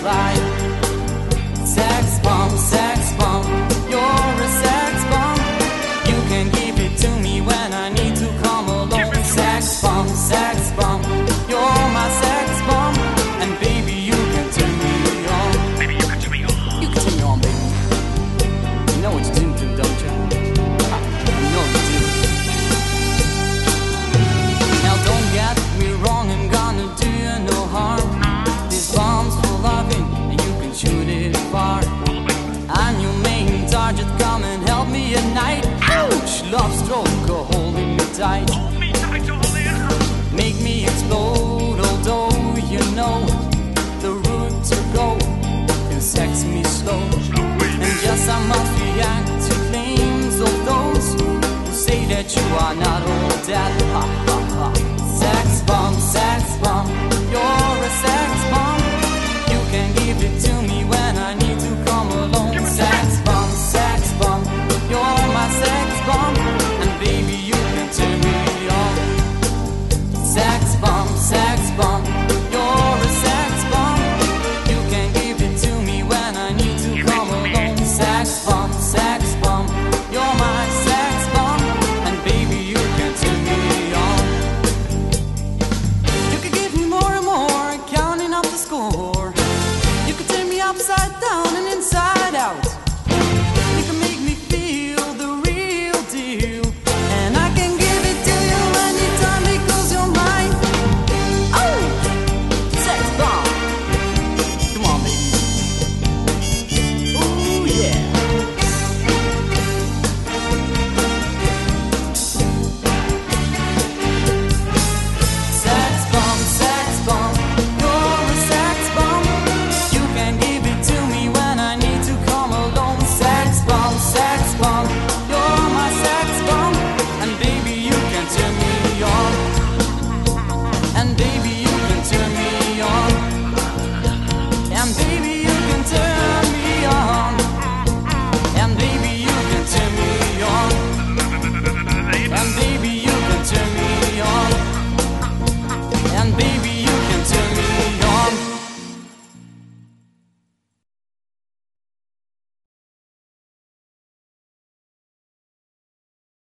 fly. Sex bomb, you're a sex bomb. You can give it to me when I need to come alone. Sex bomb, you're my sex bomb. And baby, you can turn me on. Baby, you can turn me on. You can turn me on, baby. You know what you do, don't you? You know you do. Now don't get me wrong, I'm gonna do you no harm. This bomb's for loving, and you can shoot it far. I'm your main target, come and help me at night. Ouch! Love stroke, go holding me tight. Hold me tight, hold it. Make me explode, although you know the route to go can sex me slow. And yes, I must react to claims of those who say that you are not all that. Ha ha ha. Sex bomb, you're a sex